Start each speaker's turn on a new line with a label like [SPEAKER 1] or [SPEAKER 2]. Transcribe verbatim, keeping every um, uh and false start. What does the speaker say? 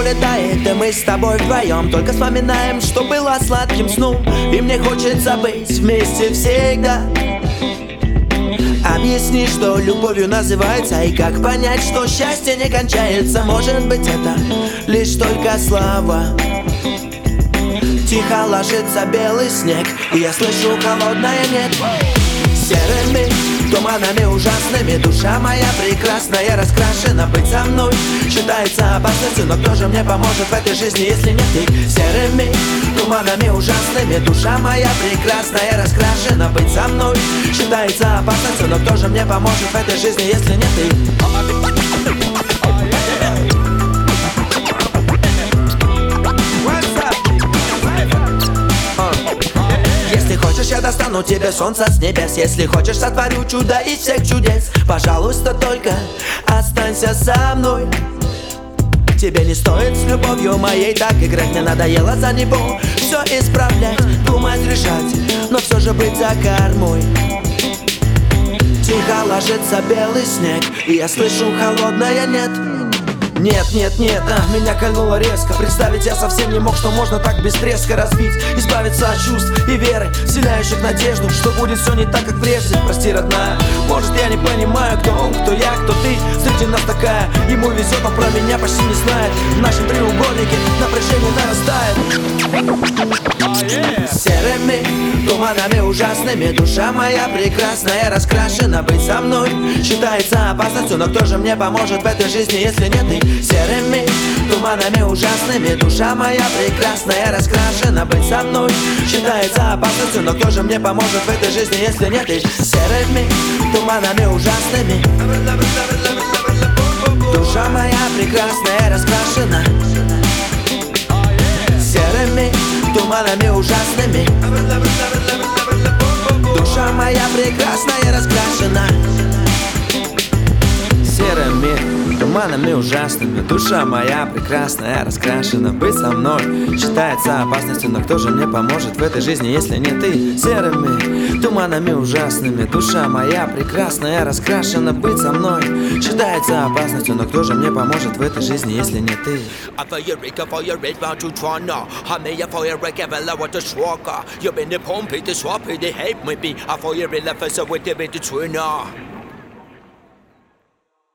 [SPEAKER 1] улетает, и мы с тобой вдвоем только вспоминаем, что было сладким сном. И мне хочется быть вместе всегда. Объясни, что любовью называется, и как понять, что счастье не кончается. Может быть, это лишь только слова. Тихо ложится белый снег, и я слышу холодное небо. Серыми туманами ужасными душа моя прекрасная раскрашена. Быть со мной считается опасностью, но кто же мне поможет в этой жизни, если не ты? Серыми туманами ужасными душа моя прекрасная раскрашена. Быть со мной считается опасностью, но кто же мне поможет в этой жизни, если не ты? Если хочешь, я достану тебе солнце с небес. Если хочешь, сотворю чудо из всех чудес. Пожалуйста, только останься со мной. Тебе не стоит с любовью моей так играть. Мне надоело за него все исправлять, думать, решать, но все же быть за кормой. Тихо ложится белый снег, и я слышу холодное нет. Нет, нет, нет, а, меня кольнуло резко. Представить я совсем не мог, что можно так без треска разбить. Избавиться от чувств и веры, вселяющих надежду, что будет все не так, как прежде. Прости, родная, может я не понимаю, кто он, кто я, кто ты. Среди нас такая, ему везет, он про меня почти не знает. В нашем треугольнике напряжение нарастает. Серыми туманами ужасными душа моя прекрасная раскрашена. Быть со мной считается опасностью, но кто же мне поможет в этой жизни, если не ты? Серыми туманами ужасными душа моя прекрасная раскрашена. Быть со мной считается опасностью, но кто же мне поможет в этой жизни, если не ты? Серыми туманами ужасными душа моя прекрасная раскрашена. Серыми туманами ужасными душа моя прекрасная раскрашена. Серыми туманами ужасными душа моя прекрасная раскрашена. Быть со мной считается опасностью, но кто же мне поможет в этой жизни, если не ты? Серыми туманами ужасными душа моя прекрасная раскрашена. Быть со мной считается опасностью, но кто же мне поможет в этой жизни, если не ты?
[SPEAKER 2] I feel you Rick, I feel you red round to Toronto. I may have for your wreck, I want to swalker. You've been the pump, the swap, the hate me be. I feel you real, I feel so with the bit to